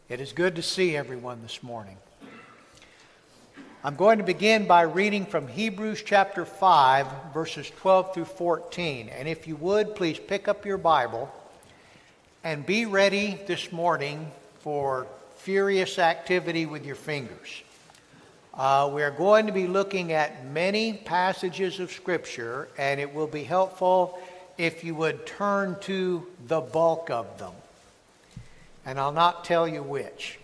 It is good to see everyone this morning. I'm going to begin by reading from Hebrews chapter 5, verses 12 through 14. And if you would, please pick up your Bible and be ready this morning for furious activity with your fingers. We are going to be looking at many passages of Scripture, and it will be helpful if you would turn to the bulk of them. And I'll not tell you which.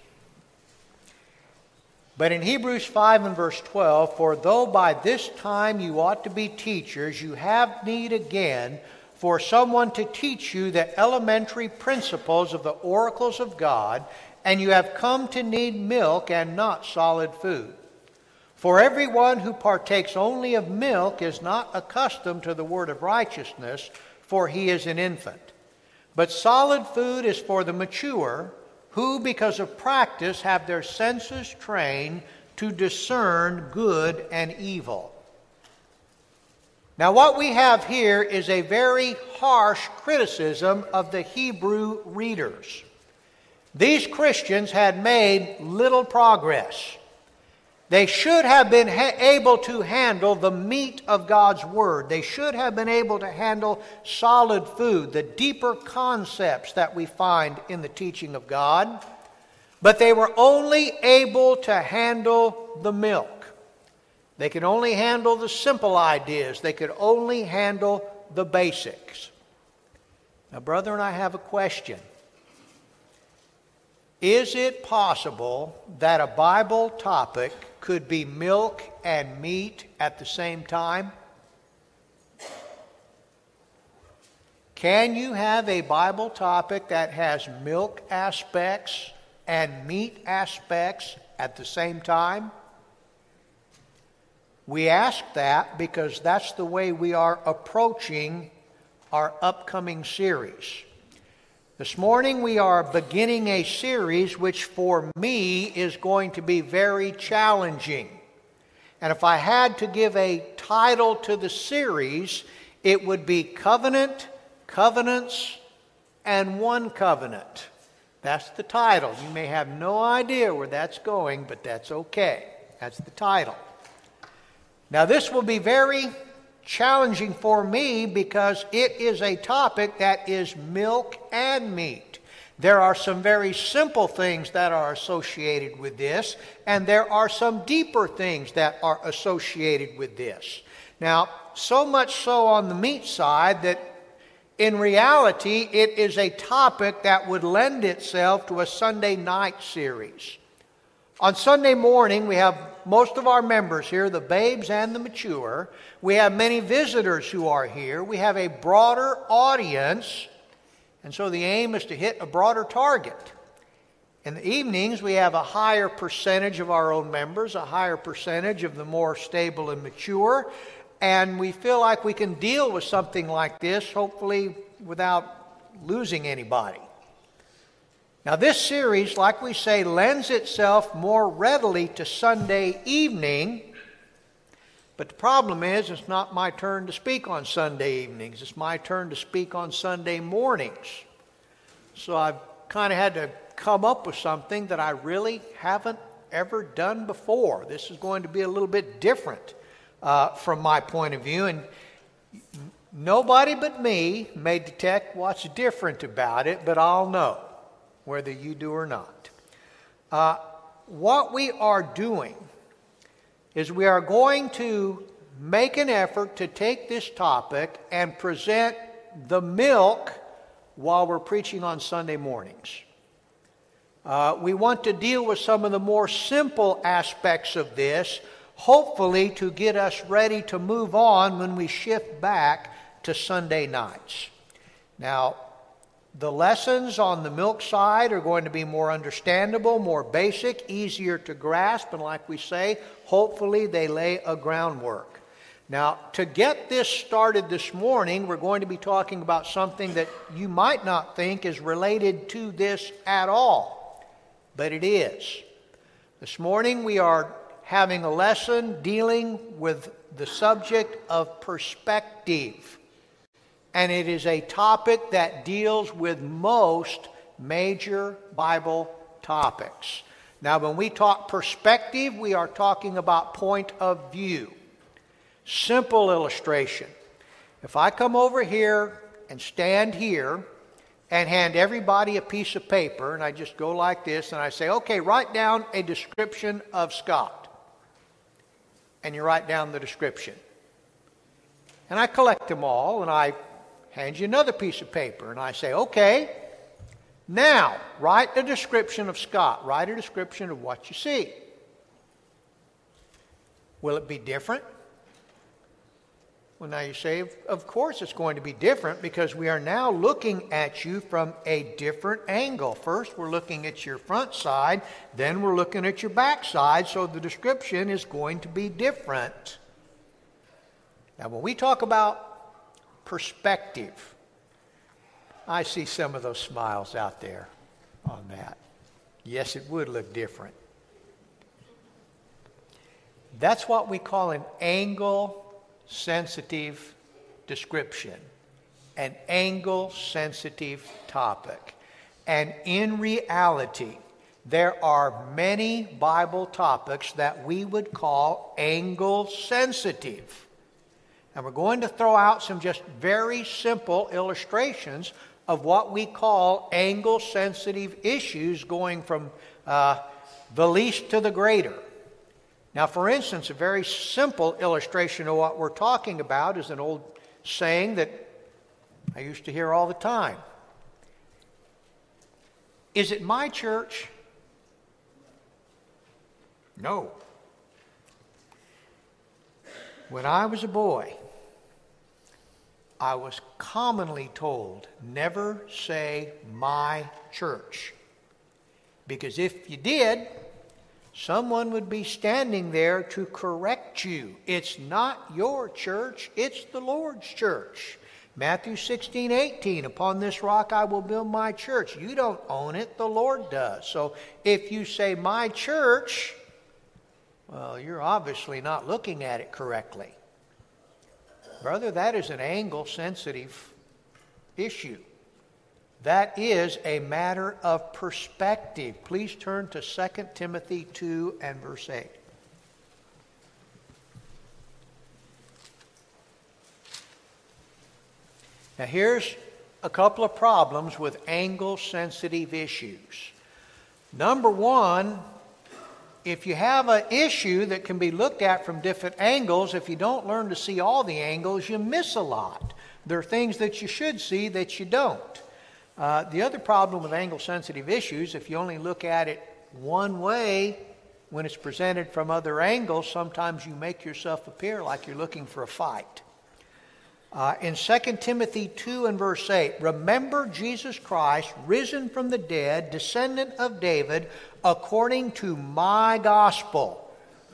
But in Hebrews 5 and verse 12, "For though by this time you ought to be teachers, you have need again for someone to teach you the elementary principles of the oracles of God, and you have come to need milk and not solid food. For everyone who partakes only of milk is not accustomed to the word of righteousness, for he is an infant. But solid food is for the mature, who because of practice have their senses trained to discern good and evil." Now what we have here is a very harsh criticism of the Hebrew readers. These Christians had made little progress. They should have been able to handle the meat of God's Word. They should have been able to handle solid food, the deeper concepts that we find in the teaching of God. But they were only able to handle the milk. They could only handle the simple ideas. They could only handle the basics. Now, brethren, I have a question. Is it possible that a Bible topic could be milk and meat at the same time? Can you have a Bible topic that has milk aspects and meat aspects at the same time? We ask that because that's the way we are approaching our upcoming series. This morning we are beginning a series which for me is going to be very challenging. And if I had to give a title to the series, it would be Covenant, Covenants, and One Covenant. That's the title. You may have no idea where that's going, but that's okay. That's the title. Now this will be very challenging for me because it is a topic that is milk and meat. There are some very simple things that are associated with this, and there are some deeper things that are associated with this. Now, so much so on the meat side that in reality it is a topic that would lend itself to a Sunday night series. On Sunday morning, we have most of our members here, the babes and the mature. We have many visitors who are here. We have a broader audience, and so the aim is to hit a broader target. In the evenings, we have a higher percentage of our own members, a higher percentage of the more stable and mature, and we feel like we can deal with something like this, hopefully without losing anybody. Now this series, like we say, lends itself more readily to Sunday evening, but the problem is it's not my turn to speak on Sunday evenings. It's my turn to speak on Sunday mornings. So I've kind of had to come up with something that I really haven't ever done before. This is going to be a little bit different from my point of view, and nobody but me may detect what's different about it, but I'll know whether you do or not. What we are doing is we are going to make an effort to take this topic and present the milk while we're preaching on Sunday mornings. We want to deal with some of the more simple aspects of this, hopefully to get us ready to move on when we shift back to Sunday nights. Now, the lessons on the milk side are going to be more understandable, more basic, easier to grasp, and like we say, hopefully they lay a groundwork. Now, to get this started this morning, we're going to be talking about something that you might not think is related to this at all, but it is. This morning we are having a lesson dealing with the subject of perspective. And it is a topic that deals with most major Bible topics. Now, when we talk perspective, we are talking about point of view. Simple illustration. If I come over here and stand here and hand everybody a piece of paper, and I just go like this, and I say, okay, write down a description of Scott. And you write down the description. And I collect them all, and I hand you another piece of paper, and I say, okay, now write a description of Scott. Write a description of what you see. Will it be different? Well, now you say, of course it's going to be different, because we are now looking at you from a different angle. First, we're looking at your front side, then we're looking at your back side, so the description is going to be different. Now, when we talk about perspective, I see some of those smiles out there on that. Yes, it would look different. That's what we call an angle-sensitive description, an angle-sensitive topic. And in reality, there are many Bible topics that we would call angle-sensitive. And we're going to throw out some just very simple illustrations of what we call angle-sensitive issues, going from the least to the greater. Now, for instance, a very simple illustration of what we're talking about is an old saying that I used to hear all the time. Is it my church? No. When I was a boy, I was commonly told, never say my church. Because if you did, someone would be standing there to correct you. It's not your church, it's the Lord's church. Matthew 16:18, upon this rock I will build my church. You don't own it, the Lord does. So if you say my church, well, you're obviously not looking at it correctly. Brother, that is an angle-sensitive issue. That is a matter of perspective. Please turn to 2 Timothy 2 and verse 8. Now here's a couple of problems with angle-sensitive issues. Number one, if you have an issue that can be looked at from different angles, if you don't learn to see all the angles, you miss a lot. There are things that you should see that you don't. The other problem with angle-sensitive issues, if you only look at it one way when it's presented from other angles, sometimes you make yourself appear like you're looking for a fight. In 2 Timothy 2 and verse 8, remember Jesus Christ, risen from the dead, descendant of David, according to my gospel.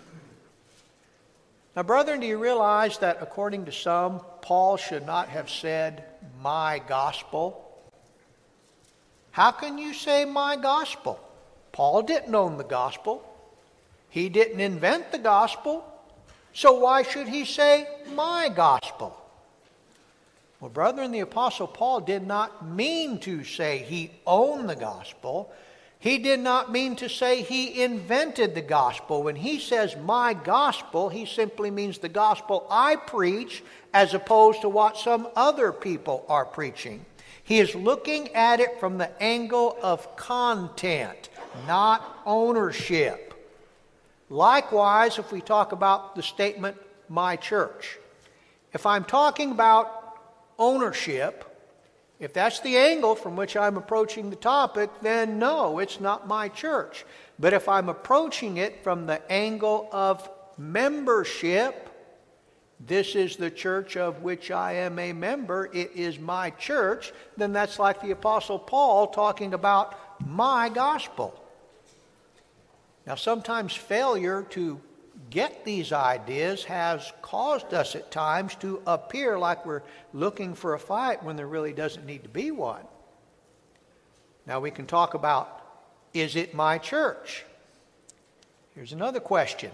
Now, brethren, do you realize that according to some, Paul should not have said my gospel? How can you say my gospel? Paul didn't own the gospel. He didn't invent the gospel. So why should he say my gospel? Well, brethren, the Apostle Paul did not mean to say he owned the gospel. He did not mean to say he invented the gospel. When he says my gospel, he simply means the gospel I preach as opposed to what some other people are preaching. He is looking at it from the angle of content, not ownership. Likewise, if we talk about the statement, my church. If I'm talking about ownership, if that's the angle from which I'm approaching the topic, then no, it's not my church. But if I'm approaching it from the angle of membership, this is the church of which I am a member, it is my church, then that's like the Apostle Paul talking about my gospel. Now, sometimes failure to get these ideas has caused us at times to appear like we're looking for a fight when there really doesn't need to be one. Now, we can talk about, is it my church? Here's another question.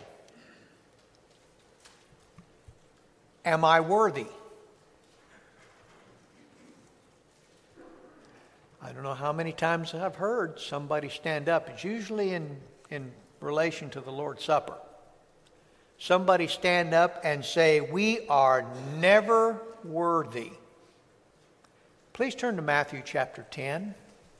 Am I worthy? I don't know how many times I've heard somebody stand up. It's usually in relation to the Lord's Supper. Somebody stand up and say, "We are never worthy." Please turn to Matthew chapter 10.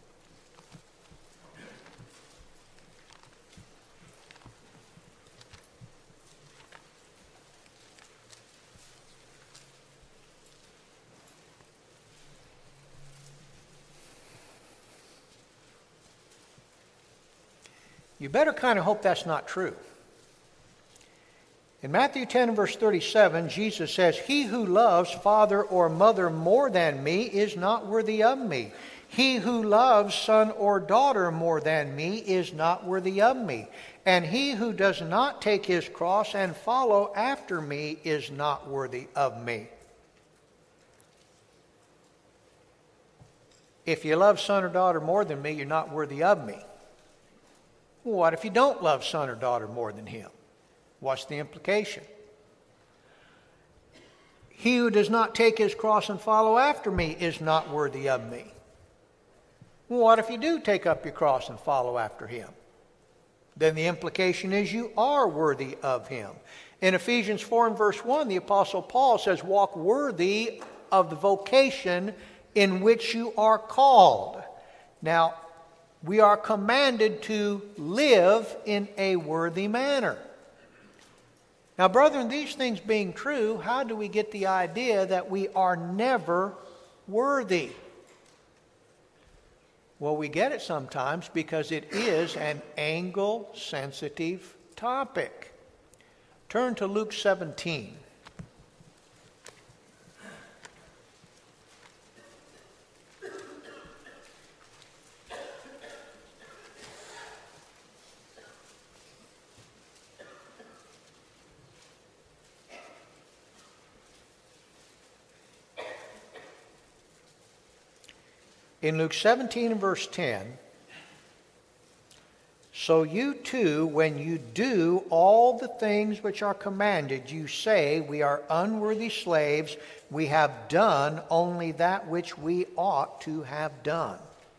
You better kind of hope that's not true. In Matthew 10 and verse 37, Jesus says, "He who loves father or mother more than me is not worthy of me. He who loves son or daughter more than me is not worthy of me. And he who does not take his cross and follow after me is not worthy of me." If you love son or daughter more than me, you're not worthy of me. Well, what if you don't love son or daughter more than him? What's the implication? He who does not take his cross and follow after me is not worthy of me. Well, what if you do take up your cross and follow after him? Then the implication is you are worthy of him. In Ephesians 4 and verse 1, the Apostle Paul says, "Walk worthy of the vocation in which you are called." Now, we are commanded to live in a worthy manner. Now, brethren, these things being true, how do we get the idea that we are never worthy? Well, we get it sometimes because it is an angle-sensitive topic. Turn to Luke 17. In Luke 17 and verse 10, "So you too, when you do all the things which are commanded, you say, 'We are unworthy slaves. We have done only that which we ought to have done.'"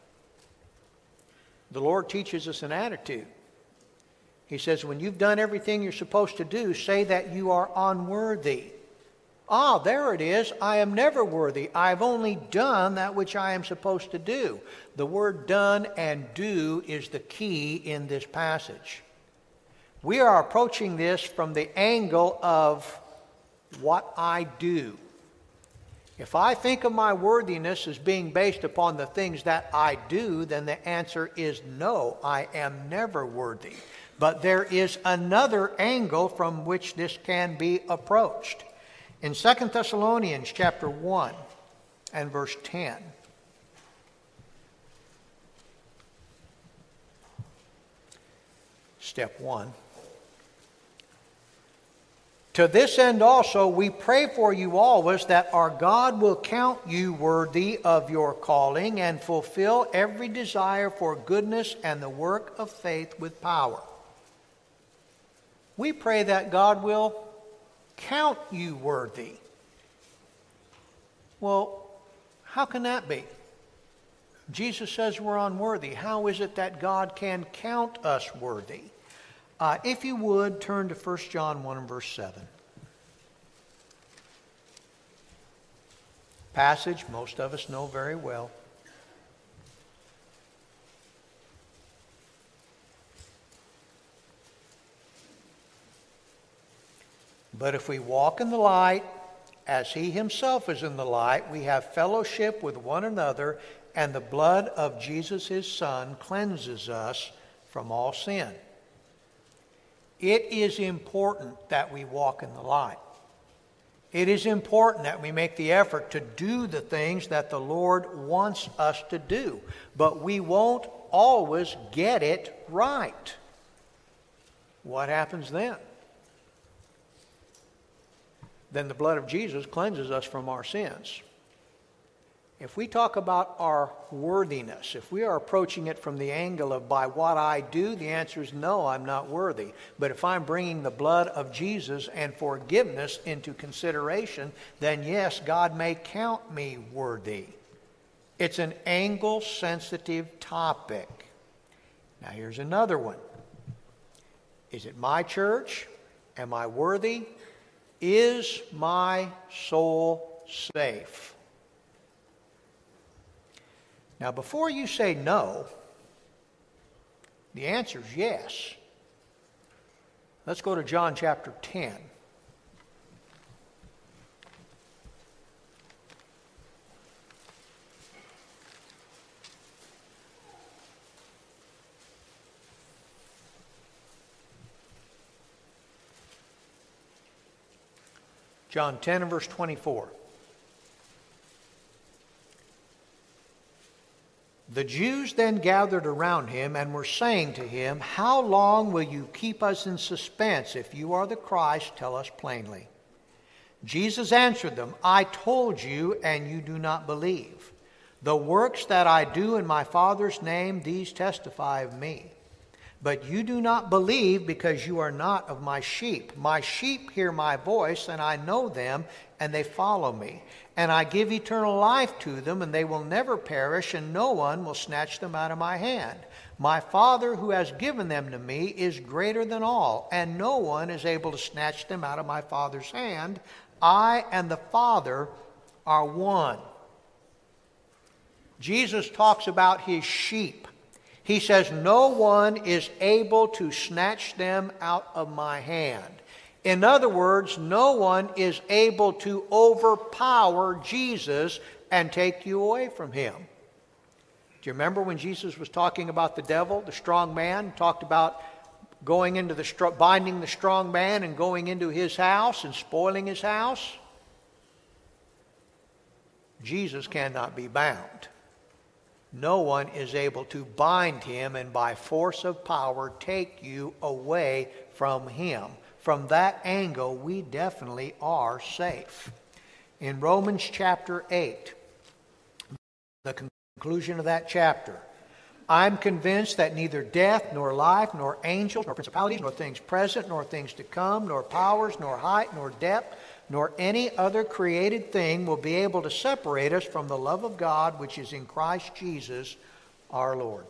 The Lord teaches us an attitude. He says, when you've done everything you're supposed to do, say that you are unworthy. Ah, there it is. I am never worthy. I've only done that which I am supposed to do. The word done and do is the key in this passage. We are approaching this from the angle of what I do. If I think of my worthiness as being based upon the things that I do, then the answer is no, I am never worthy. But there is another angle from which this can be approached. In 2 Thessalonians chapter 1 and verse 10, step 1, "To this end also we pray for you always, that our God will count you worthy of your calling and fulfill every desire for goodness and the work of faith with power." We pray that God will count you worthy. Well, how can that be? Jesus says we're unworthy. How is it that God can count us worthy? If you would, turn to 1 John 1 and verse 7. Passage most of us know very well. "But if we walk in the light, as he himself is in the light, we have fellowship with one another, and the blood of Jesus his Son cleanses us from all sin." It is important that we walk in the light. It is important that we make the effort to do the things that the Lord wants us to do. But we won't always get it right. What happens then? Then the blood of Jesus cleanses us from our sins. If we talk about our worthiness, if we are approaching it from the angle of by what I do, the answer is no, I'm not worthy. But if I'm bringing the blood of Jesus and forgiveness into consideration, then yes, God may count me worthy. It's an angle-sensitive topic. Now here's another one. Is it my church? Am I worthy? Is my soul safe? Now before you say no, the answer is yes. Let's go to John chapter 10. John 10 and verse 24. The Jews then gathered around him and were saying to him, "How long will you keep us in suspense? If you are the Christ, tell us plainly." Jesus answered them, "I told you, and you do not believe. The works that I do in my Father's name, these testify of me. But you do not believe because you are not of my sheep. My sheep hear my voice, and I know them, and they follow me. And I give eternal life to them, and they will never perish, and no one will snatch them out of my hand. My Father who has given them to me is greater than all, and no one is able to snatch them out of my Father's hand. I and the Father are one." Jesus talks about his sheep. He says, no one is able to snatch them out of my hand. In other words, no one is able to overpower Jesus and take you away from him. Do you remember when Jesus was talking about the devil, the strong man, talked about going into binding the strong man and going into his house and spoiling his house? Jesus cannot be bound. No one is able to bind him and by force of power take you away from him. From that angle, we definitely are safe. In Romans chapter 8, the conclusion of that chapter, I'm convinced that neither death, nor life, nor angels, nor principalities, nor things present, nor things to come, nor powers, nor height, nor depth, nor any other created thing will be able to separate us from the love of God which is in Christ Jesus our Lord.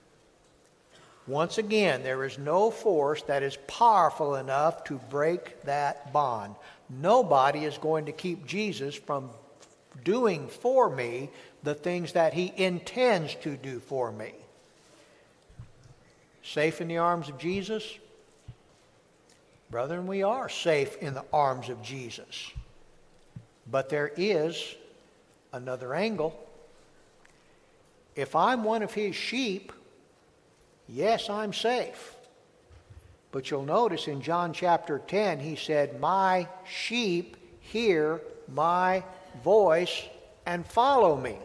Once again, there is no force that is powerful enough to break that bond. Nobody is going to keep Jesus from doing for me the things that he intends to do for me. Safe in the arms of Jesus? Brethren, we are safe in the arms of Jesus. But there is another angle. If I'm one of his sheep, yes, I'm safe. But you'll notice in John chapter 10, he said, my sheep hear my voice and follow me.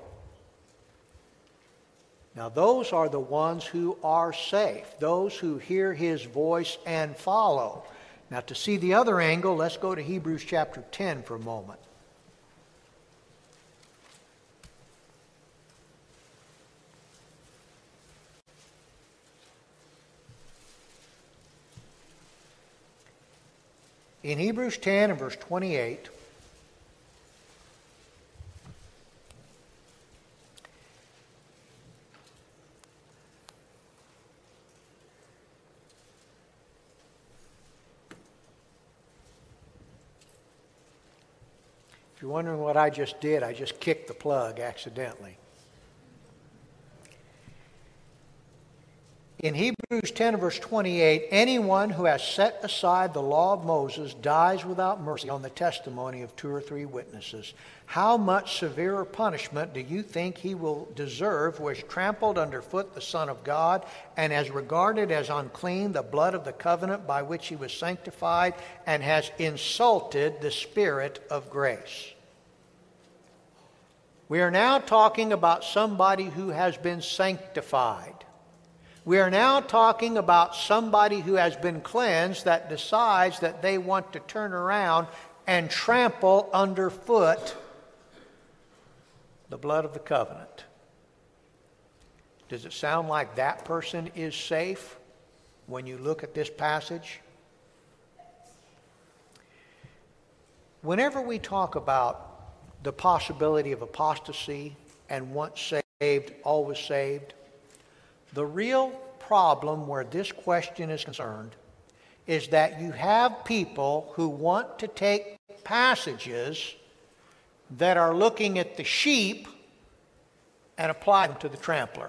Now those are the ones who are safe, those who hear his voice and follow. Now to see the other angle, let's go to Hebrews chapter 10 for a moment. In Hebrews 10 and verse 28, if you're wondering what I just did, I just kicked the plug accidentally. In Hebrews 10 verse 28, anyone who has set aside the law of Moses dies without mercy on the testimony of 2 or 3 witnesses. How much severer punishment do you think he will deserve who has trampled underfoot the Son of God and has regarded as unclean the blood of the covenant by which he was sanctified and has insulted the Spirit of grace? We are now talking about somebody who has been sanctified. We are now talking about somebody who has been cleansed that decides that they want to turn around and trample underfoot the blood of the covenant. Does it sound like that person is safe when you look at this passage? Whenever we talk about the possibility of apostasy and once saved, always saved. The real problem where this question is concerned is that you have people who want to take passages that are looking at the sheep and apply them to the trampler.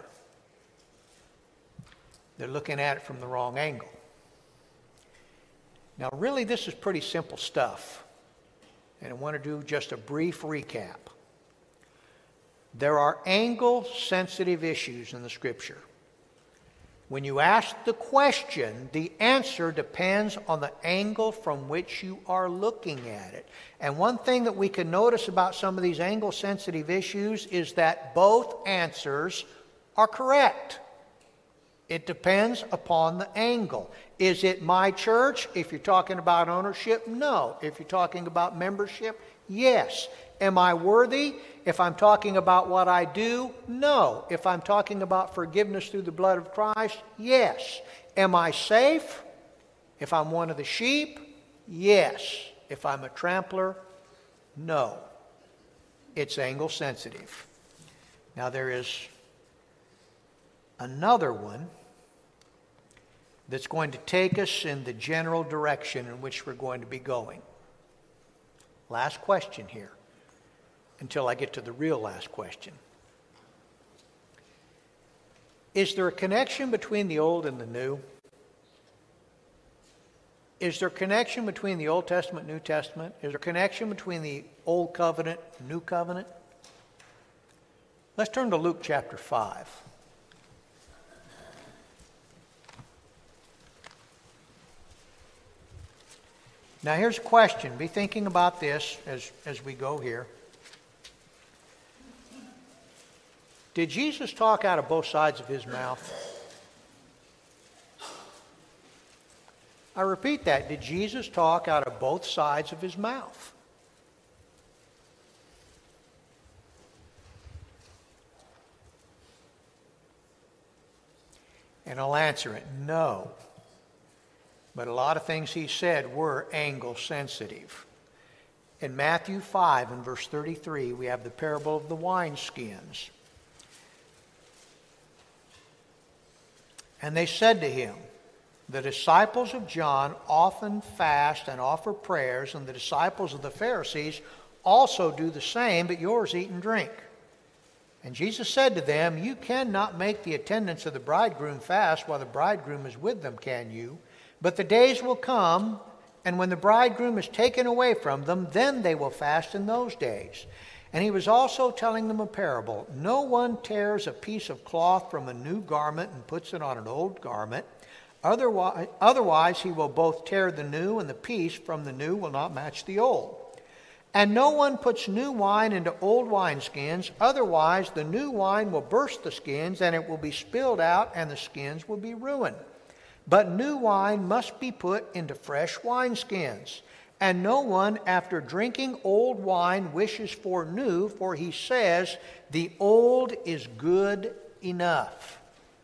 They're looking at it from the wrong angle. Now, really, this is pretty simple stuff, and I want to do just a brief recap. There are angle-sensitive issues in the Scripture. When you ask the question, the answer depends on the angle from which you are looking at it. And one thing that we can notice about some of these angle-sensitive issues is that both answers are correct. It depends upon the angle. Is it my church? If you're talking about ownership, no. If you're talking about membership, yes. Am I worthy? If I'm talking about what I do, no. If I'm talking about forgiveness through the blood of Christ, yes. Am I safe? If I'm one of the sheep, yes. If I'm a trampler, no. It's angle sensitive. Now there is another one that's going to take us in the general direction in which we're going to be going. Last question here, until I get to the real last question. Is there a connection between the Old and the New? Is there a connection between the Old Testament and New Testament? Is there a connection between the Old Covenant and New Covenant? Let's turn to Luke chapter 5. Now here's a question. Be thinking about this as we go here. Did Jesus talk out of both sides of his mouth? I repeat that. Did Jesus talk out of both sides of his mouth? And I'll answer it, no. But a lot of things he said were angle sensitive. In Matthew 5 and verse 33, we have the parable of the wineskins. And they said to him, the disciples of John often fast and offer prayers, and the disciples of the Pharisees also do the same, but yours eat and drink. And Jesus said to them, you cannot make the attendants of the bridegroom fast while the bridegroom is with them, can you? But the days will come, and when the bridegroom is taken away from them, then they will fast in those days. And he was also telling them a parable. No one tears a piece of cloth from a new garment and puts it on an old garment. Otherwise he will both tear the new, and the piece from the new will not match the old. And no one puts new wine into old wineskins. Otherwise the new wine will burst the skins, and it will be spilled out, and the skins will be ruined. But new wine must be put into fresh wineskins. And no one, after drinking old wine, wishes for new, for he says, the old is good enough.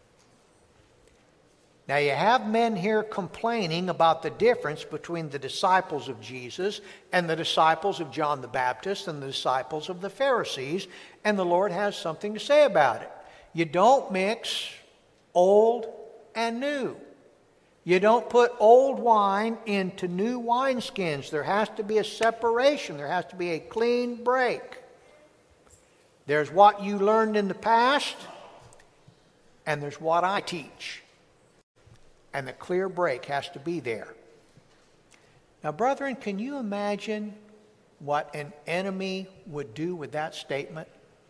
Now you have men here complaining about the difference between the disciples of Jesus and the disciples of John the Baptist and the disciples of the Pharisees, and the Lord has something to say about it. You don't mix old and new. You don't put old wine into new wineskins. There has to be a separation. There has to be a clean break. There's what you learned in the past, and there's what I teach. And the clear break has to be there. Now, brethren, can you imagine what an enemy would do with that statement?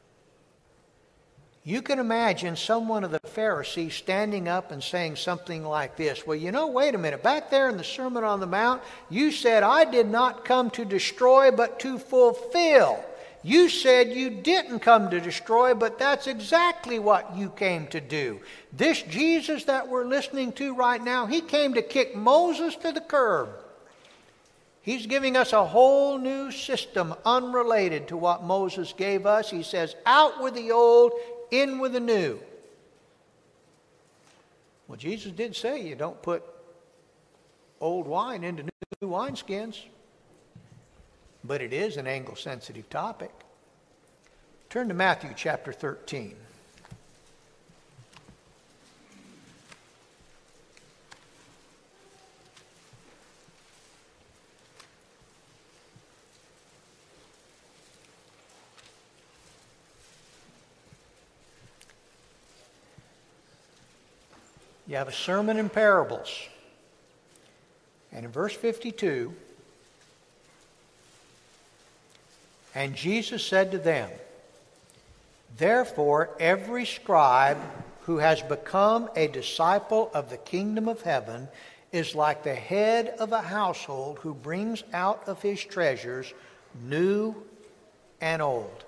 You can imagine someone of the Pharisees standing up and saying something like this. Well, wait a minute. Back there in the Sermon on the Mount, you said, I did not come to destroy, but to fulfill. You said you didn't come to destroy, but that's exactly what you came to do. This Jesus that we're listening to right now, he came to kick Moses to the curb. He's giving us a whole new system unrelated to what Moses gave us. He says, out with the old, in with the new. Well, Jesus did say you don't put old wine into new wineskins, but it is an angle-sensitive topic. Turn to Matthew chapter 13. You have a sermon in parables. And in verse 52, and Jesus said to them, therefore every scribe who has become a disciple of the kingdom of heaven is like the head of a household who brings out of his treasures new and old.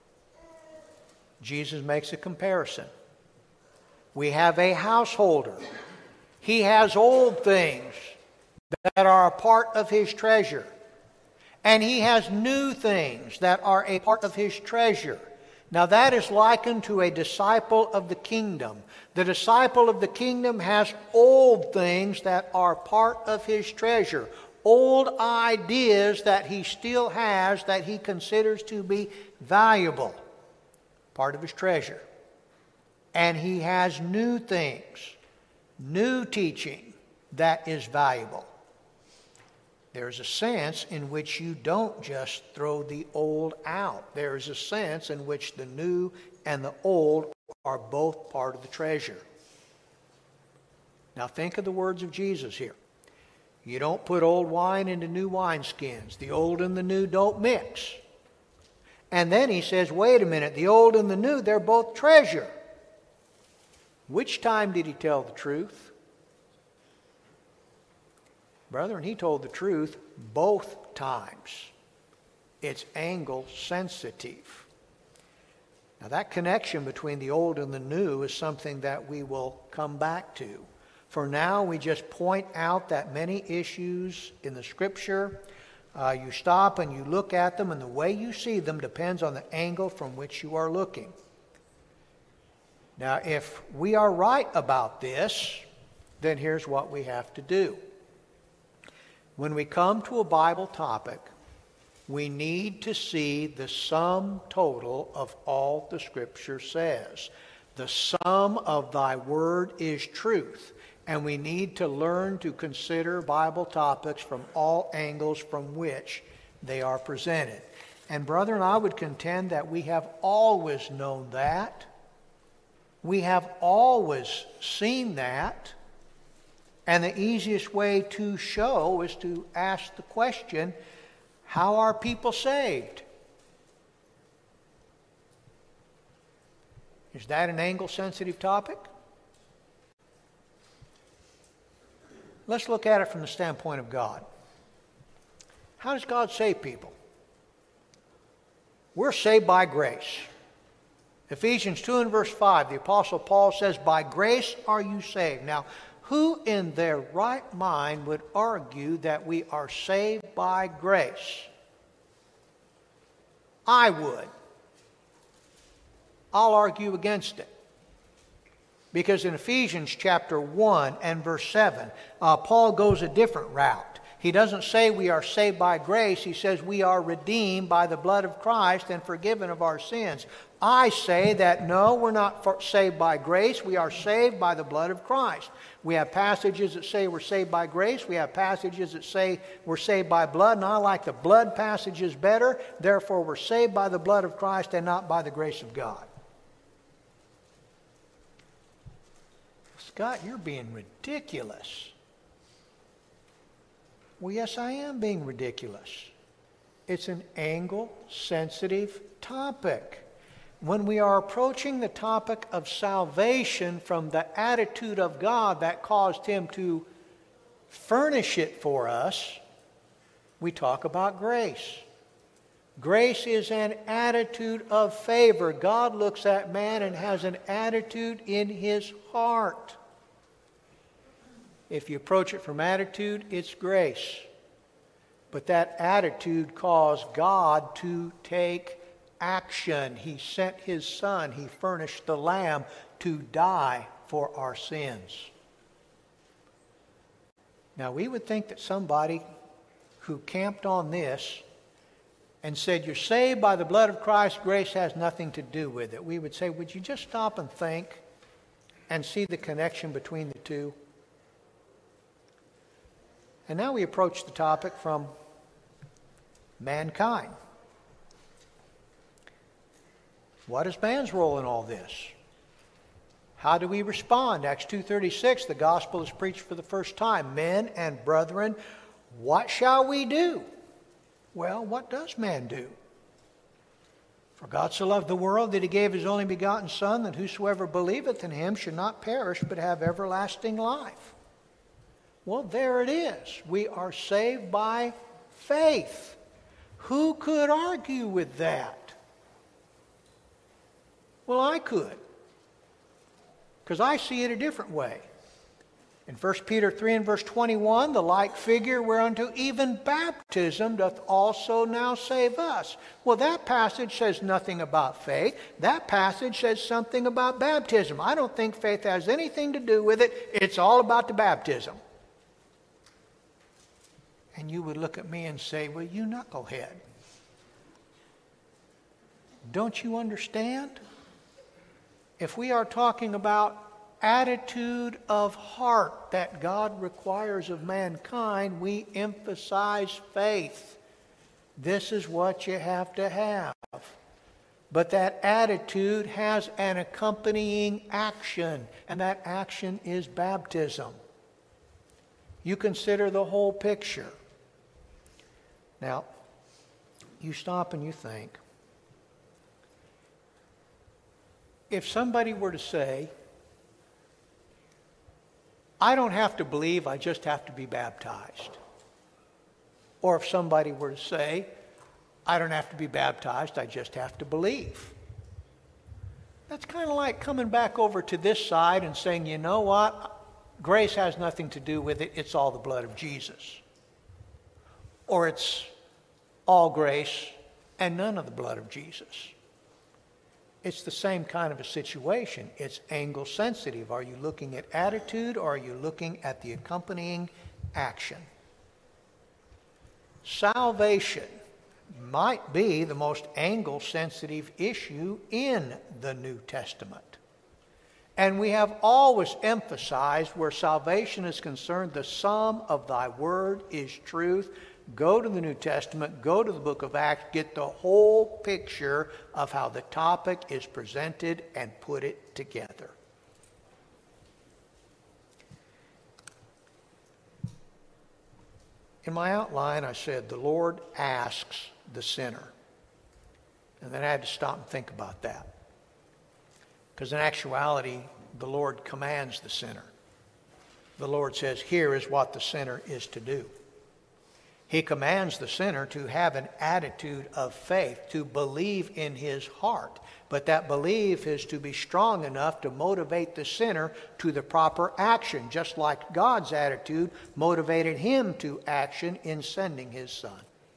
Jesus makes a comparison. We have a householder. He has old things that are a part of his treasure. And he has new things that are a part of his treasure. Now that is likened to a disciple of the kingdom. The disciple of the kingdom has old things that are part of his treasure. Old ideas that he still has that he considers to be valuable. Part of his treasure. And he has new things, new teaching that is valuable. There's a sense in which you don't just throw the old out. There is a sense in which the new and the old are both part of the treasure. Now think of the words of Jesus here. You don't put old wine into new wineskins. The old and the new don't mix. And then he says, wait a minute, the old and the new, they're both treasure. Which time did he tell the truth? Brethren, he told the truth both times. It's angle sensitive. Now that connection between the old and the new is something that we will come back to. For now, we just point out that many issues in the Scripture, you stop and you look at them, and the way you see them depends on the angle from which you are looking. Now, if we are right about this, then here's what we have to do. When we come to a Bible topic, we need to see the sum total of all the Scripture says. The sum of thy word is truth. And we need to learn to consider Bible topics from all angles from which they are presented. And brethren, I would contend that we have always known that. We have always seen that. And the easiest way to show is to ask the question, how are people saved? Is that an angle-sensitive topic? Let's look at it from the standpoint of God. How does God save people? We're saved by grace. Ephesians 2 and verse 5, the Apostle Paul says, by grace are you saved. Now, who in their right mind would argue that we are saved by grace? I would. I'll argue against it. Because in Ephesians chapter 1 and verse 7, Paul goes a different route. He doesn't say we are saved by grace. He says we are redeemed by the blood of Christ and forgiven of our sins. I say that no, we're not saved by grace. We are saved by the blood of Christ. We have passages that say we're saved by grace. We have passages that say we're saved by blood. And I like the blood passages better. Therefore, we're saved by the blood of Christ and not by the grace of God. Scott, you're being ridiculous. Well, yes, I am being ridiculous. It's an angle-sensitive topic. When we are approaching the topic of salvation from the attitude of God that caused Him to furnish it for us, we talk about grace. Grace is an attitude of favor. God looks at man and has an attitude in His heart. If you approach it from attitude, it's grace. But that attitude caused God to take action. He sent His Son. He furnished the Lamb to die for our sins. Now, we would think that somebody who camped on this and said, you're saved by the blood of Christ, grace has nothing to do with it, we would say, would you just stop and think and see the connection between the two? And now we approach the topic from mankind. What is man's role in all this? How do we respond? Acts 2:36, the gospel is preached for the first time. Men and brethren, what shall we do? Well, what does man do? For God so loved the world that he gave his only begotten Son, that whosoever believeth in him should not perish, but have everlasting life. Well, there it is. We are saved by faith. Who could argue with that? Well, I could, because I see it a different way. In 1 Peter 3 and verse 21, the like figure whereunto even baptism doth also now save us. Well, that passage says nothing about faith. That passage says something about baptism. I don't think faith has anything to do with it. It's all about the baptism. And you would look at me and say, well, you knucklehead. Don't you understand? If we are talking about attitude of heart that God requires of mankind, we emphasize faith. This is what you have to have. But that attitude has an accompanying action, and that action is baptism. You consider the whole picture. Now, you stop and you think, if somebody were to say, I don't have to believe, I just have to be baptized. Or if somebody were to say, I don't have to be baptized, I just have to believe. That's kind of like coming back over to this side and saying, you know what? Grace has nothing to do with it. It's all the blood of Jesus. Or it's all grace and none of the blood of Jesus. It's the same kind of a situation. It's angle sensitive. Are you looking at attitude or are you looking at the accompanying action? Salvation might be the most angle sensitive issue in the New Testament. And we have always emphasized where salvation is concerned, the sum of thy word is truth. Go to the New Testament, go to the book of Acts, get the whole picture of how the topic is presented and put it together. In my outline, I said, the Lord asks the sinner. And then I had to stop and think about that. Because in actuality, the Lord commands the sinner. The Lord says, here is what the sinner is to do. He commands the sinner to have an attitude of faith, to believe in his heart. But that belief is to be strong enough to motivate the sinner to the proper action, just like God's attitude motivated him to action in sending his Son.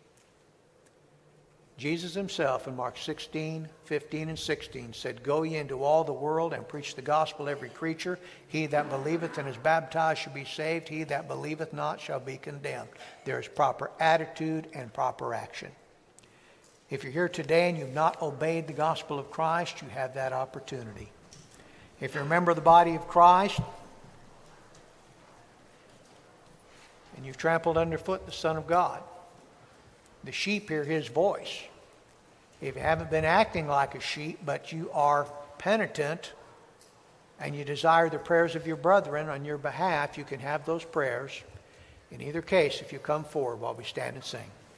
Jesus himself in Mark 16, 15, and 16 said, go ye into all the world and preach the gospel to every creature. He that believeth and is baptized shall be saved. He that believeth not shall be condemned. There is proper attitude and proper action. If you're here today and you've not obeyed the gospel of Christ, you have that opportunity. If you're a member of the body of Christ and you've trampled underfoot the Son of God, the sheep hear his voice. If you haven't been acting like a sheep, but you are penitent and you desire the prayers of your brethren on your behalf, you can have those prayers. In either case, if you come forward while we stand and sing.